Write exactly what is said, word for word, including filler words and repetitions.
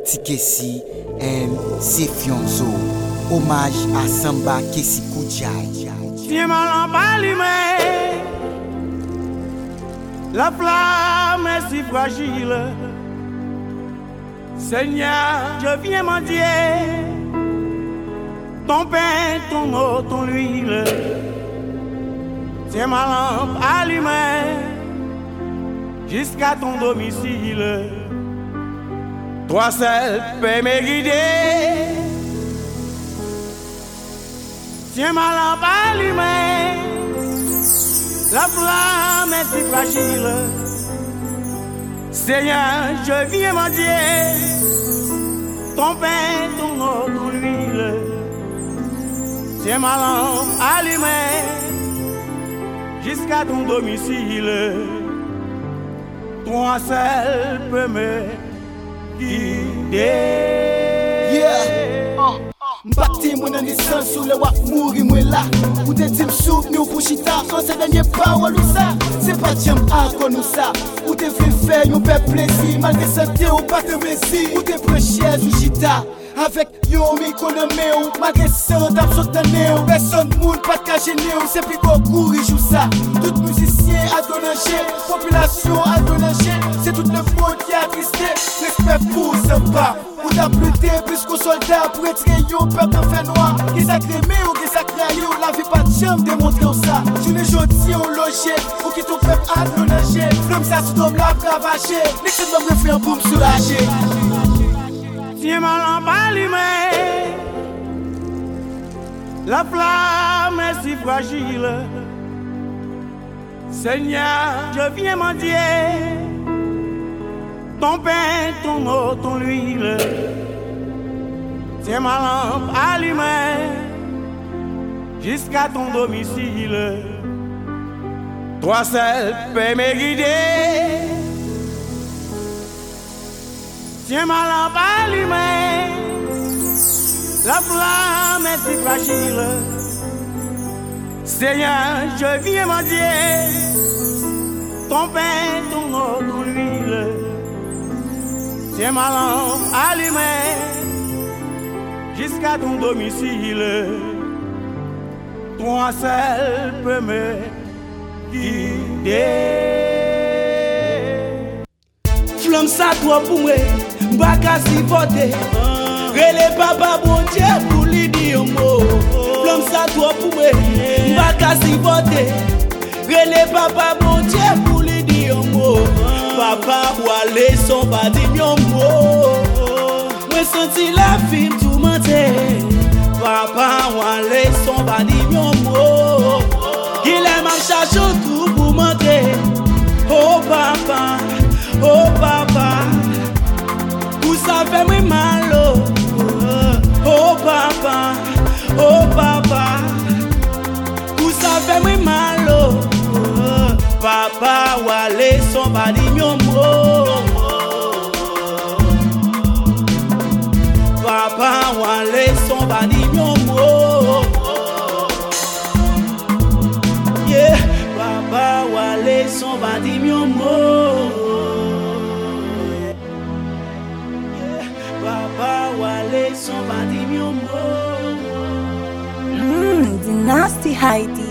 Tikesi and Sefionzo. Hommage à Samba Kessi Koudjaï. Tiens ma lampe allumée, la flamme est si fragile. Seigneur, je viens mendier ton pain, ton eau, ton huile. Tiens ma lampe allumée jusqu'à ton domicile. Toi seul peux me guider. Tiens ma lampe allumée, la flamme est si fragile. Seigneur, je viens mendier ton pain, ton eau, ton huile. Tiens ma lampe allumée jusqu'à ton domicile. Toi seul peux me guider. Yeah. Oh. M'batti mon naissance sous le wak mouri moi là. Ou te tim souk nous pour chita. Quand c'est dernier pas ou ça. C'est pas tiens à nous ça. Ou te fait faire nous faire plaisir. Malgré santé ou pas te messi. Ou te prends chaise ou chita. Avec yo m'économé ou malgré ça t'as sauté ou personne moun pas de gêner ou c'est plus qu'on courir joue ça. Tout musicien a donné population a donné c'est tout le monde qui a tristé. Respect pour sympa. Ou t'as pluté plus qu'au soldat pour être yo peuple en fait noir. Qui s'accrémé ou qui s'accréé ou la vie pas de chambre démontrer ça. Tu les jodi on logé ou qui ton peuple a donné. Flamme ça sous ton la bravager. N'excès de me faire pour me soulager. Tiens ma lampe allumée, la flamme est si fragile. Seigneur, je viens mendier ton pain, ton eau, ton huile. Tiens ma lampe allumée jusqu'à ton domicile. Toi seul peux me guider. Tiens ma lampe allumée, la flamme est si fragile. Seigneur, je viens mendier ton pain, ton eau, ton huile. Tiens ma lampe allumée jusqu'à ton domicile. Toi seul peux me guider. Flamme ça toi pour moi. Baka si vote, rele papa bon Dieu pour lui dire un mot. Flamme ça toi pour moi. Baka si vote, rele papa bon Dieu pour lui dire un mot. Papa ou aller son pas dire un mot. Moi senti la vie tout mentir. Papa ou aller son pas dire un mot. Il aime me chercher tout pour mentir. Oh papa, oh papa. Ça fait moi mal, oh, oh papa, oh papa. Tout ça fait moi mal, oh, papa. Ou aller son badi mon mot. Papa ou aller son badi mon mot. Yeah, papa ou aller son badi mon mot. Papa wale somebody mi omo. Mmm, the nasty Heidi.